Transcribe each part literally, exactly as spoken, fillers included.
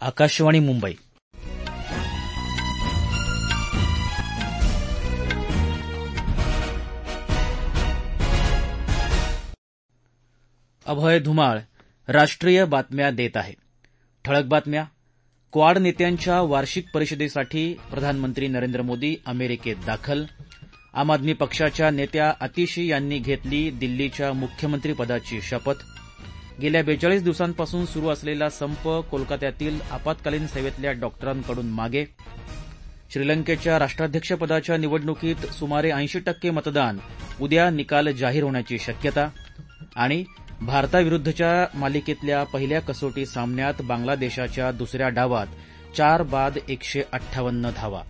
आकाशवाणी मुंबई. अभय धुमाळ राष्ट्रीय बातम्या देत आहे. ठळक बातम्या. क्वाड नेत्यांच्या वार्षिक परिषदेसाठी प्रधानमंत्री नरेंद्र मोदी अमेरिकेत दाखल. आम आदमी पक्षाच्या नेत्या आतिशी यांनी घेतली दिल्लीच्या मुख्यमंत्रीपदाची शपथ. गेल्या बेचाळीस दिवसांपासून सुरू असलेला संप कोलकात्यातील आपत्कालीन सेवेतल्या डॉक्टरांकडून मागे. श्रीलंकेच्या राष्ट्राध्यक्षपदाच्या निवडणुकीत सुमारे ऐंशी टक्के मतदान, उद्या निकाल जाहीर होण्याची शक्यता. आणि भारताविरुद्धच्या मालिकेतल्या पहिल्या कसोटी सामन्यात बांगलादेशाच्या दुसऱ्या डावात चार बाद एकशे अठ्ठावन्न धावा.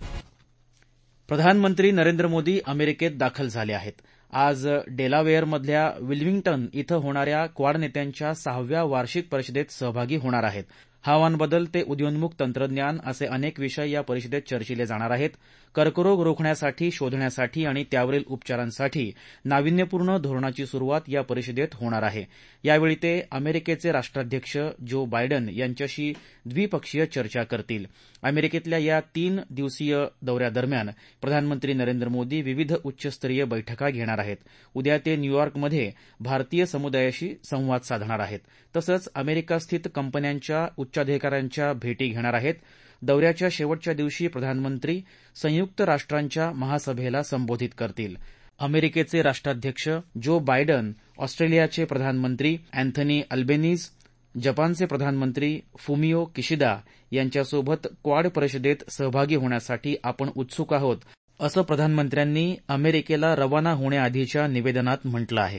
प्रधानमंत्री नरेंद्र मोदी अमेरिकेत दाखल झाले आहेत. आज डेलावेअरमधल्या विल्मिंग्टन इथं होणाऱ्या क्वाड नेत्यांच्या सहाव्या वार्षिक परिषदेत सहभागी होणार आहेत. हवामान बदल ते उदयोन्मुख तंत्रज्ञान असे अनेक विषय या परिषदेत चर्चिले जाणार आहेत. कर्करोग रोखण्यासाठी, शोधण्यासाठी आणि त्यावरील उपचारांसाठी नाविन्यपूर्ण धोरणाची सुरुवात या परिषदेत होणार आहे. यावेळी ते अमेरिकेचे राष्ट्राध्यक्ष जो बायडन यांच्याशी द्विपक्षीय चर्चा करतील. अमेरिकेतल्या या तीन दिवसीय दौऱ्यादरम्यान प्रधानमंत्री नरेंद्र मोदी विविध उच्चस्तरीय बैठका घेणार आहेत. उद्या ते न्यूयॉर्कमध्ये भारतीय समुदायाशी संवाद साधणार आहेत. तसंच अमेरिकास्थित कंपन्यांच्या उच्चाधिकाऱ्यांच्या भेटी घेणार आहेत. दौऱ्याच्या शेवटच्या दिवशी प्रधानमंत्री संयुक्त राष्ट्रांच्या महासभेला संबोधित करतील. अमेरिकेचे राष्ट्राध्यक्ष जो बायडन, ऑस्ट्रेलियाचे प्रधानमंत्री अँथनी अल्बेनीज, जपानचे प्रधानमंत्री फुमिओ किशिदा यांच्यासोबत क्वाड परिषदेत सहभागी होण्यासाठी आपण उत्सुक आहोत, असं प्रधानमंत्र्यांनी अमेरिकेला रवाना होण्याआधीच्या निवेदनात म्हटलं आहे.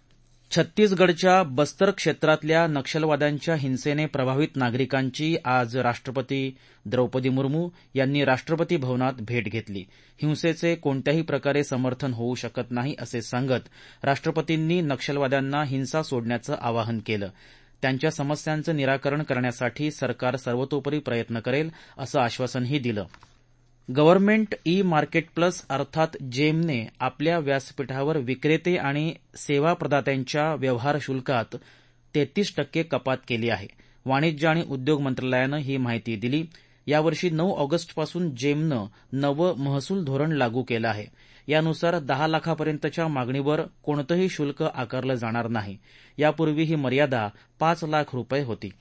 छत्तीसगडच्या बस्तर क्षेत्रातल्या नक्षलवाद्यांच्या हिंसेने प्रभावित नागरिकांची आज राष्ट्रपती द्रौपदी मुर्मू यांनी राष्ट्रपती भवनात भेट घेतली. हिंसेचे कोणत्याही प्रकारे समर्थन होऊ शकत नाही असे सांगत राष्ट्रपतींनी नक्षलवाद्यांना हिंसा सोडण्याचं आवाहन केलं. त्यांच्या समस्यांचं निराकरण करण्यासाठी सरकार सर्वतोपरी प्रयत्न करेल असं आश्वासनही दिलं. गव्हर्नमेंट ई मार्केट प्लस अर्थात जेमने आपल्या व्यासपीठावर विक्रेते आणि सेवा प्रदात्यांच्या व्यवहार शुल्कात तेहतीस टक्के कपात केली आहे. वाणिज्य आणि उद्योग मंत्रालयानं ही माहिती दिली. यावर्षी नऊ ऑगस्टपासून जेमनं नवं महसूल धोरण लागू केलं आहे. यानुसार दहा लाखापर्यंतच्या मागणीवर कोणतंही शुल्क आकारलं जाणार नाही. यापूर्वी ही मर्यादा पाच लाख रुपये होती.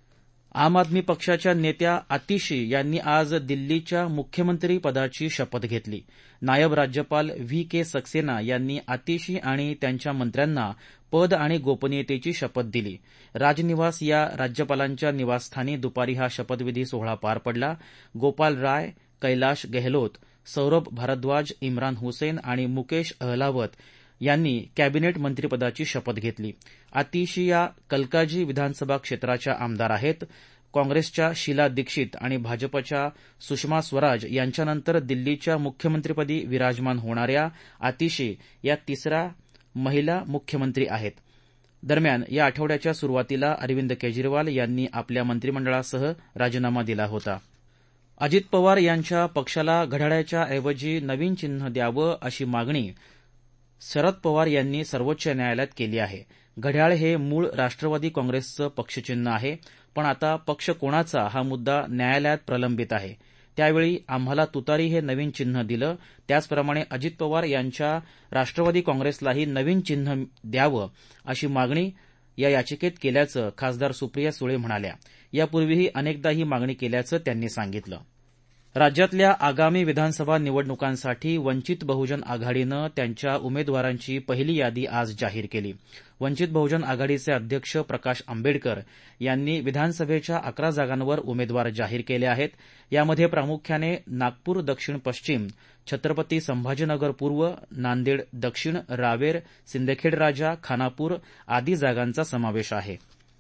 आम आदमी पक्षाच्या नेत्या आतिशी यांनी आज दिल्लीच्या मुख्यमंत्रीपदाची शपथ घेतली. नायब राज्यपाल व्ही के सक्सेना यांनी आतिशी आणि त्यांच्या मंत्र्यांना पद आणि गोपनीयतेची शपथ दिली. राजनिवास या राज्यपालांच्या निवासस्थानी दुपारी हा शपथविधी सोहळा पार पडला. गोपाल राय, कैलाश गेहलोत, सौरभ भारद्वाज, इम्रान हुसेन आणि मुकेश अहलावत यांनी कॅबिनेट मंत्रीपदाची शपथ घेतली. आतिशी या कलकाजी विधानसभा क्षेत्राच्या आमदार आहेत. काँग्रेसच्या शीला दीक्षित आणि भाजपच्या सुषमा स्वराज यांच्यानंतर दिल्लीच्या मुख्यमंत्रीपदी विराजमान होणाऱ्या आतिशी या तिसऱ्या महिला मुख्यमंत्री आहेत. दरम्यान या आठवड्याच्या सुरुवातीला अरविंद केजरीवाल यांनी आपल्या मंत्रिमंडळासह राजीनामा दिला होता. अजित पवार यांच्या पक्षाला घड्याळाच्या ऐवजी नवीन चिन्ह द्यावं अशी मागणी शरद पवार यांनी सर्वोच्च न्यायालयात केली आहे. घड्याळ हे मूळ राष्ट्रवादी काँग्रेसचं पक्षचिन्ह आहे, पण आता पक्ष कोणाचा हा मुद्दा न्यायालयात प्रलंबित आहे. त्यावेळी आम्हाला तुतारी हे नवीन चिन्ह दिलं. त्याचप्रमाणे अजित पवार यांच्या राष्ट्रवादी काँग्रेसलाही नवीन चिन्ह द्यावं अशी मागणी या याचिकेत केल्याचं खासदार सुप्रिया सुळे म्हणाल्या. यापूर्वीही अनेकदा ही मागणी केल्याचं त्यांनी सांगितलं. राज्यातल्या आगामी विधानसभा निवडणुकांसाठी वंचित बहुजन आघाडीनं त्यांच्या उमेदवारांची पहिली यादी आज जाहीर केली. वंचित बहुजन आघाडीचे अध्यक्ष प्रकाश आंबेडकर यांनी विधानसभेच्या अकरा जागांवर उमेदवार जाहीर केले आहेत. यामध्ये प्रामुख्याने नागपूर दक्षिण पश्चिम, छत्रपती संभाजीनगर पूर्व, नांदेड दक्षिण, रावेर, सिंदखेड राजा, खानापूर आदी जागांचा समावेश आहे.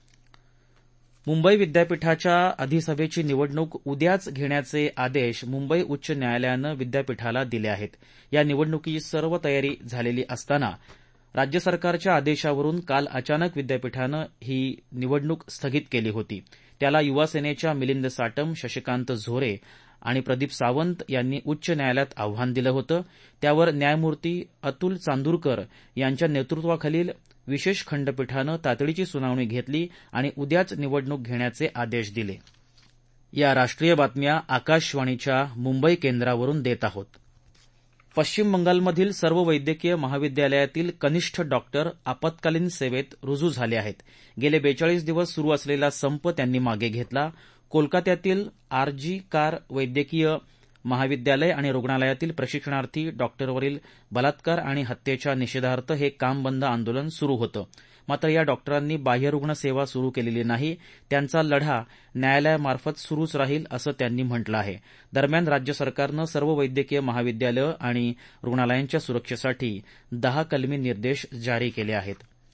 मुंबई विद्यापीठाच्या अधिसभेची निवडणूक उद्याच घेण्याचे आदेश मुंबई उच्च न्यायालयानं विद्यापीठाला दिले आहेत. या निवडणुकीची सर्व तयारी झालेली असताना राज्य सरकारच्या आदेशावरून काल अचानक विद्यापीठानं ही निवडणूक स्थगित केली होती. त्याला युवासेनेच्या मिलिंद साटम, शशिकांत झोरे आणि प्रदीप सावंत यांनी उच्च न्यायालयात आव्हान दिलं होतं. त्यावर न्यायमूर्ती अतुल चांदूरकर यांच्या नेतृत्वाखालील विशेष खंडपीठानं तातडीची सुनावणी घेतली आणि उद्याच निवडणूक घेण्याचे आदेश दिले. या राष्ट्रीय बातम्या आकाशवाणीच्या मुंबई केंद्रावरून देत आहोत. पश्चिम बंगालमधील सर्व वैद्यकीय महाविद्यालयातील कनिष्ठ डॉक्टर आपत्कालीन सेवेत रुजू झाले आहेत. गेले बेचाळीस दिवस सुरू असलेला संप त्यांनी मागे घेतला. कोलकात्यातील आरजी कार वैद्यकीय महाविद्यालय आणि रुग्णालयातील प्रशिक्षणार्थी डॉक्टरवरील बलात्कार आणि हत्येच्या निषेधार्थ हे काम बंद आंदोलन सुरू होतं. मात्र या डॉक्टरांनी बाह्यरुग्ण सेवा सुरू केलेली नाही. त्यांचा लढा न्यायालयामार्फत सुरूच राहील असं त्यांनी म्हटलं आहे. दरम्यान राज्य सरकारनं सर्व वैद्यकीय महाविद्यालयं आणि रुग्णालयांच्या सुरक्षेसाठी दहा कलमी निर्देश जारी केले आहेत.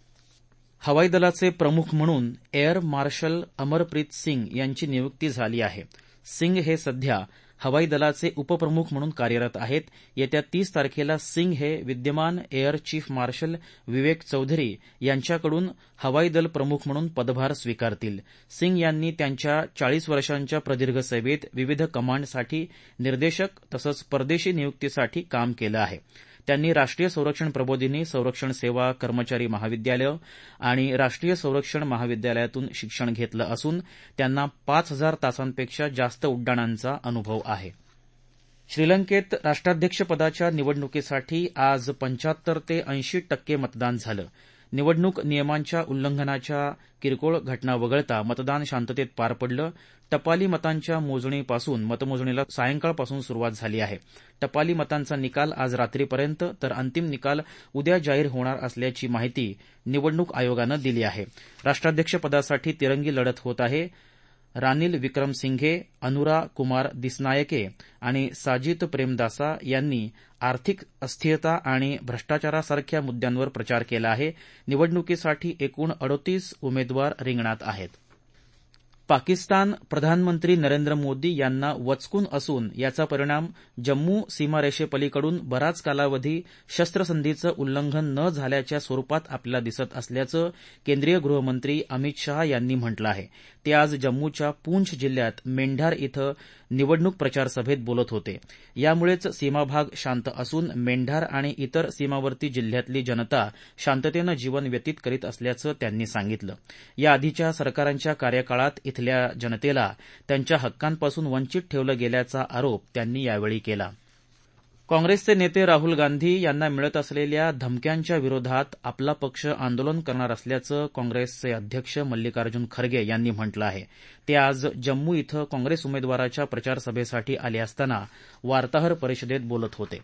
हवाई दलाचे प्रमुख म्हणून एअर मार्शल अमरप्रीत सिंग यांची नियुक्ती झाली आहे. सिंग हे सध्या हवाई दलाचे उपप्रमुख म्हणून कार्यरत आहेत. येत्या तीस तारखेला सिंग हे विद्यमान air chief marshal Vivek Chaudhari यांच्याकडून हवाई दल प्रमुख म्हणून पदभार स्वीकारतील. सिंग यांनी त्यांच्या चाळीस वर्षांच्या प्रदीर्घ सेवेत विविध कमांडसाठी निर्देशक तसंच परदेशी नियुक्तीसाठी काम केलं आहे. त्यांनी राष्ट्रीय संरक्षण प्रबोधिनी संरक्षण सेवा कर्मचारी महाविद्यालय आणि राष्ट्रीय संरक्षण महाविद्यालयातून शिक्षण घेतलं असून त्यांना पाच हजार तासांपेक्षा जास्त उड्डाणांचा अनुभव आहे. श्रीलंकेत राष्ट्राध्यक्षपदाच्या निवडणुकीसाठी आज पंच्याहत्तर ते ऐंशी टक्के मतदान झालं. निवडणूक नियमांच्या उल्लंघनाच्या किरकोळ घटना वगळता मतदान शांततेत पार पडलं. टपाली मतांच्या मोजणीपासून मतमोजणीला सायंकाळपासून सुरुवात झाली आहे. टपाली मतांचा निकाल आज रात्रीपर्यंत तर अंतिम निकाल उद्या जाहीर होणार असल्याची माहिती निवडणूक आयोगानं दिली आहे. राष्ट्राध्यक्षपदासाठी तिरंगी लढत होत आहे. रानिल विक्रमसिंघे, अनुरा कुमार दिसनायके आणि साजिद प्रेमदासा यांनी आर्थिक अस्थिरता आणि भ्रष्टाचारासारख्या मुद्द्यांवर प्रचार केला आहे. निवडणुकीसाठी एकूण अडोतीस उमेदवार रिंगणात आहेत. पाकिस्तान प्रधानमंत्री नरेंद्र मोदी यांना वचकून असून याचा परिणाम जम्मू सीमारेषेपलीकडून बराच कालावधी शस्त्रसंधीचं उल्लंघन न झाल्याच्या स्वरूपात आपल्याला दिसत असल्याचं केंद्रीय गृहमंत्री अमित शहा यांनी म्हटलं आहे. ते आज जम्मूच्या पूंछ जिल्ह्यात मेंढार इथं निवडणूक प्रचारसभेत बोलत होते. यामुळेच सीमाभाग शांत असून मेंढार आणि इतर सीमावर्ती जिल्ह्यातली जनता शांततेनं जीवन व्यतीत करीत असल्याचं त्यांनी सांगितलं. याआधीच्या सरकारांच्या कार्यकाळात इथल्या जनतेला त्यांच्या हक्कांपासून वंचित ठेवलं गेल्याचा आरोप त्यांनी यावेळी केला. काँग्रेसचे नेते राहुल गांधी यांना मिळत असलेल्या धमक्यांच्या विरोधात आपला पक्ष आंदोलन करणार असल्याचं काँग्रेसचे अध्यक्ष मल्लिकार्जुन खरगे यांनी म्हटलं आहे. ते आज जम्मू इथं काँग्रेस उमेदवाराच्या प्रचारसभेसाठी आले असताना वार्ताहर परिषदेत बोलत होते.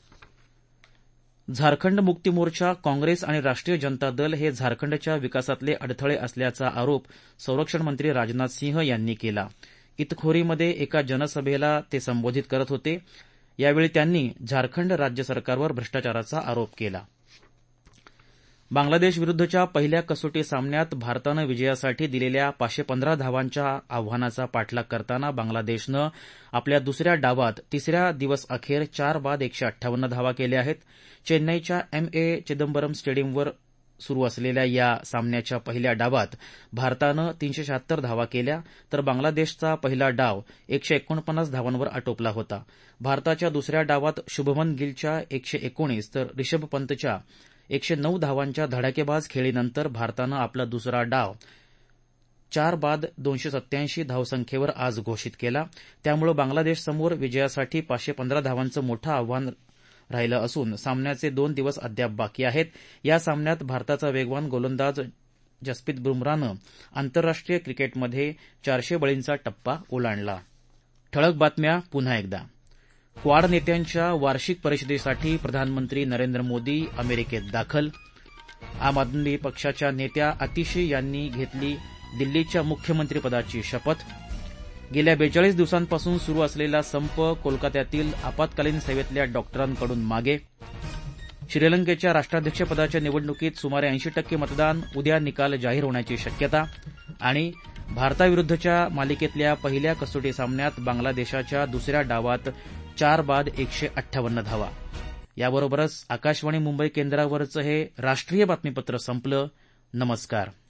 झारखंड मुक्ती मोर्चा, काँग्रेस आणि राष्ट्रीय जनता दल हे झारखंडच्या विकासातले अडथळे असल्याचा आरोप संरक्षण मंत्री राजनाथ सिंह यांनी केला. इतखोरीमध्ये एका जनसभेला ते संबोधित करत होते. यावेळी त्यांनी झारखंड राज्य सरकारवर भ्रष्टाचाराचा आरोप केला. बांगलादेशविरुद्धच्या पहिल्या कसोटी सामन्यात भारतानं विजयासाठी दिलेल्या पाचशे पंधरा धावांच्या आव्हानाचा पाठलाग करताना बांगलादेशनं आपल्या दुसऱ्या डावात तिसऱ्या दिवस अखेर चार बाद एकशे अठ्ठावन्न धावा केल्या आहेत. चेन्नईच्या एम ए चिदंबरम स्टेडियमवर सुरू असलेल्या या सामन्याच्या पहिल्या डावात भारतानं तीनशे शहात्तर धावा केल्या तर बांगलादेशचा पहिला डाव एकशे एकोणपन्नास धावांवर आटोपला होता. भारताच्या दुसऱ्या डावात शुभमन गिलच्या एकशे एकोणीस तर रिषभ पंतच्या एकशे नऊ धावांच्या धडाकेबाज खेळीनंतर भारतानं आपला दुसरा डाव चार बाद दोनशे सत्याऐंशी धावसंख्येवर आज घोषित केला. त्यामुळे बांगलादेशसमोर विजयासाठी पाचशे पंधरा धावांचं मोठं आव्हान राहिलं असून सामन्याचे दोन दिवस अद्याप बाकी आहेत. या सामन्यात भारताचा वेगवान गोलंदाज जसप्रीत बुमराहनं आंतरराष्ट्रीय क्रिकेटमध्ये चारशे बळींचा टप्पा ओलांडला. ठळक बातम्या पुन्हा एकदा. क्वाड नेत्यांच्या वार्षिक परिषदेसाठी प्रधानमंत्री नरेंद्र मोदी अमेरिकेत दाखल. आम आदमी पक्षाच्या नेत्या आतिशी यांनी घेतली दिल्लीच्या मुख्यमंत्रीपदाची शपथ. गेल्या बेचाळीस दिवसांपासून सुरू असलेला संप कोलकात्यातील आपत्कालीन सेवेतल्या डॉक्टरांकडून मागे. श्रीलंकेच्या राष्ट्राध्यक्षपदाच्या निवडणुकीत सुमारे ऐंशी टक्के मतदान, उद्या निकाल जाहीर होण्याची शक्यता. आणि भारताविरुद्धच्या मालिकेतल्या पहिल्या कसोटी सामन्यात बांगलादेशाच्या दुसऱ्या डावात चार बाद एकशे अठ्ठावन्न धावा. याबरोबरच आकाशवाणी मुंबई केंद्रावरचं हे राष्ट्रीय बातमीपत्र संपलं. नमस्कार.